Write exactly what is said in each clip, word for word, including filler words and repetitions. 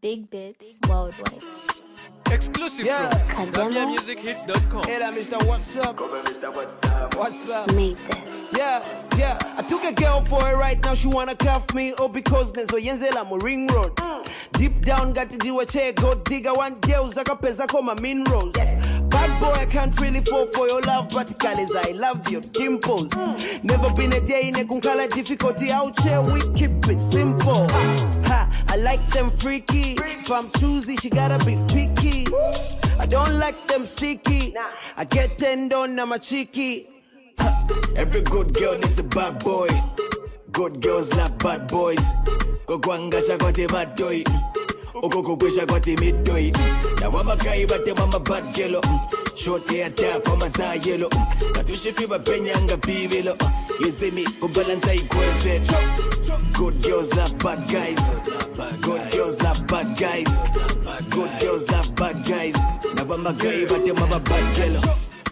Big Bits Worldwide. Exclusive Yeah. from Zambia Music Hits dot com. Hey there, Mister What's up? What's up? Made this. Yeah, yeah. I took a girl for it right now. She wanna cuff me. Oh, because there's a Yenzela mo ring road. Deep down, got to do a check. Go digger one girls. I got pesa call my min rolls. Bad boy, I can't really fall for your love, but Kalis, I love your dimples. Never been a day in a kunkala difficulty out here. We keep it simple. Ha, I like them freaky. If I'm choosy, she gotta be picky. I don't like them sticky. I get tendon, I'm a cheeky. Every good girl needs a bad boy. Good girls love bad boys. Kokwanga shakote bad boy. Okoko kwisha kote mid boy. Na wama kai bate mama bad girl. Short hair tap on my side yellow. Katushi fiba penyanga pivelo. You see me go balance a equation. Good girls love bad guys. Good girls love bad guys. Good girls love bad guys. Na wama kai bate mama bad girl.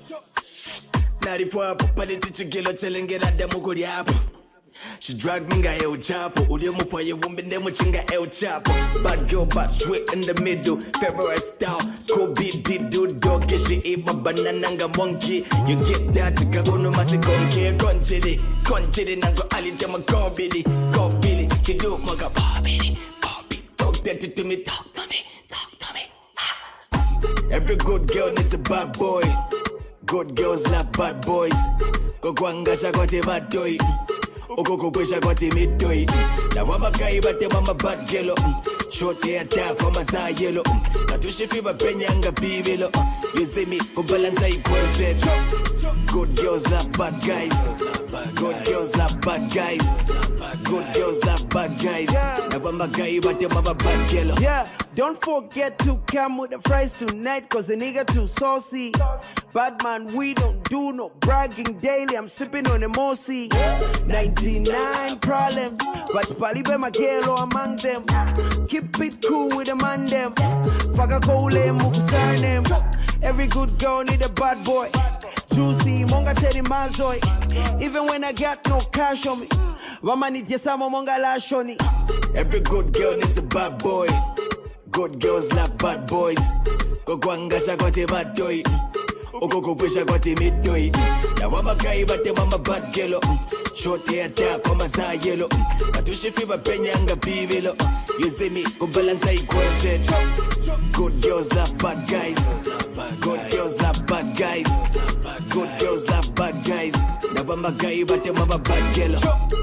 Narifu hapo pale tichigelo chelengela demu kuri hapo. She dragged me El Chapo. Ulimu for you woman demu chinga El Chapo. Bad girl but straight in the middle. Favorite style. Scooby Doo dog. She eat my banana nga monkey. You get that kagono masi konke. Conchili. Conchili nango ali tema go Billy. Go Billy. She do maga Bobby. Bobby. Talk that to me. Talk to me. Talk to me. Every good girl needs a bad boy. Good girls love bad boys. Kokwanga shakote bad boy. Okoko kwisha kote mid boy. Na wama kai bate mama bad girl. Short hair tap on my side yellow. Katushi fiba penyanga pivelo. You see me go balance a equation. Good girls love bad guys. Good girls love bad guys. Good girls love bad guys. Na wama kai bate mama bad girl. Yeah, don't forget to come with the fries tonight, cause the nigga too saucy. Bad man, we don't do no bragging daily. I'm sipping on the Mossy. ninety-nine problems, but Palibe Magelo among them. Keep it cool with the man them. Faga Kole Mukusarnem. Every good girl need a bad boy. Juicy, Monga Teddy Mazoy. Even when I got no cash on me, Wama need Yesamo Monga Lashoni. Every good girl needs a bad boy. Good girls love bad boys. Kokwanga shakote bad boy. Okoko kwisha kote mid boy. Na wama kai bate mama bad girl. Short hair tap on my side yellow. Katushi fiba penyanga pivelo. You see me go balance a equation. Good girls love bad guys. Good girls love bad guys. Good girls love bad guys. Na wama kai bate mama bad girl.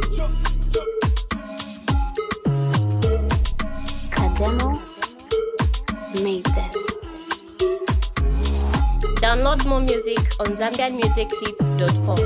Kademo made this. Download more music on Zambian Music Hits dot com.